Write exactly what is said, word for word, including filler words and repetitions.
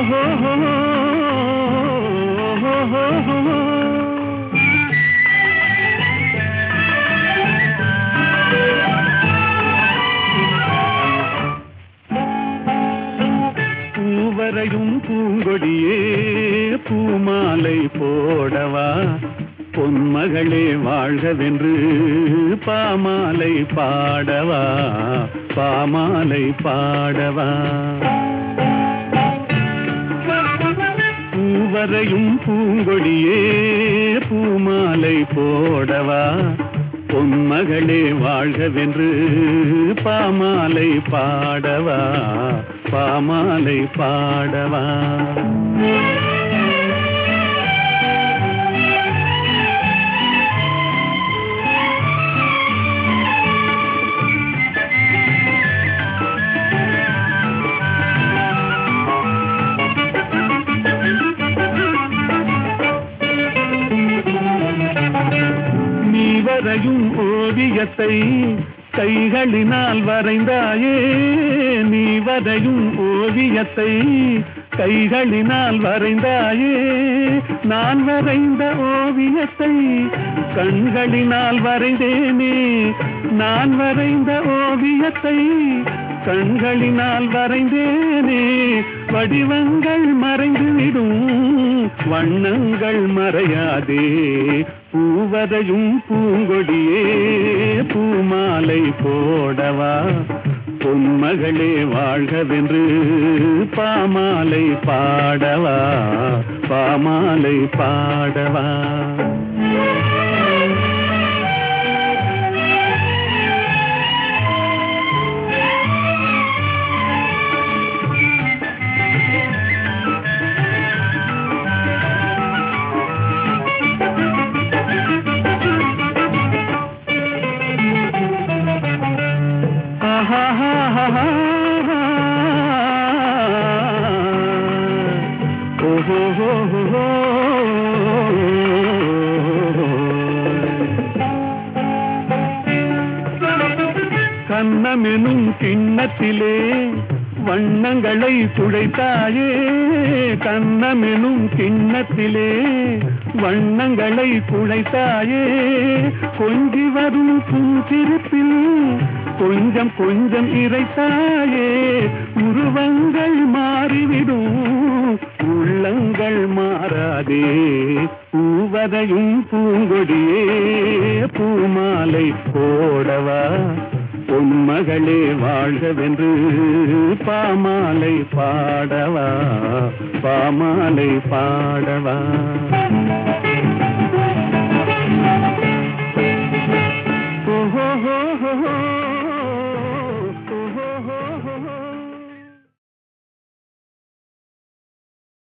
பூவரையும் பூங்கொடியே பூமாலை போடவா, பொன்மகளே வாழ்கவென்று பாமாலை பாடவா, பாமாலை பாடவா. பூவரையும் பூங்கொடியே பூமாலை போடவா, பொன்மகளே வாழ்கவென்று பாமாலை பாடவா, பாமாலை பாடவா. நீ வரையும் ஓவியத்தை கைகளினால் வரைந்தாயே, நீ வரையும் ஓவியத்தை கைகளினால் வரைந்தாயே, நான் வரைந்த ஓவியத்தை கண்களினால் வரைந்தேனே, நான் வரைந்த ஓவியத்தை கண்களினால் வரைந்தேனே. வடிவங்கள் மறைந்துவிடும் வண்ணங்கள் மறையாதே, பூவரையும் பூங்கொடியே பூமாலை போடவா, பொன்மகளே வாழ்கவென்று பாமாலை பாடவா, பாமாலை பாடவா. கண்ணமெனும் கிண்ணத்திலே வண்ணங்களை குழைத்தாயே, கண்ணமெனும் கிண்ணத்திலே வண்ணங்களை குழைத்தாயே. கொஞ்சி வரும் புன்சிரிப்பில் கொஞ்சம் கொஞ்சம் இறைத்தாயே, உருவங்கள் மாறிவிடும் உள்ளங்கள் மாறாதே. பூவரையும் பூங்கொடியே பூமாலை போடவா, பொன்மகளே வாழ்கவென்று பாமாலை பாடவா, பாமாலை பாடவா. ஓஹோ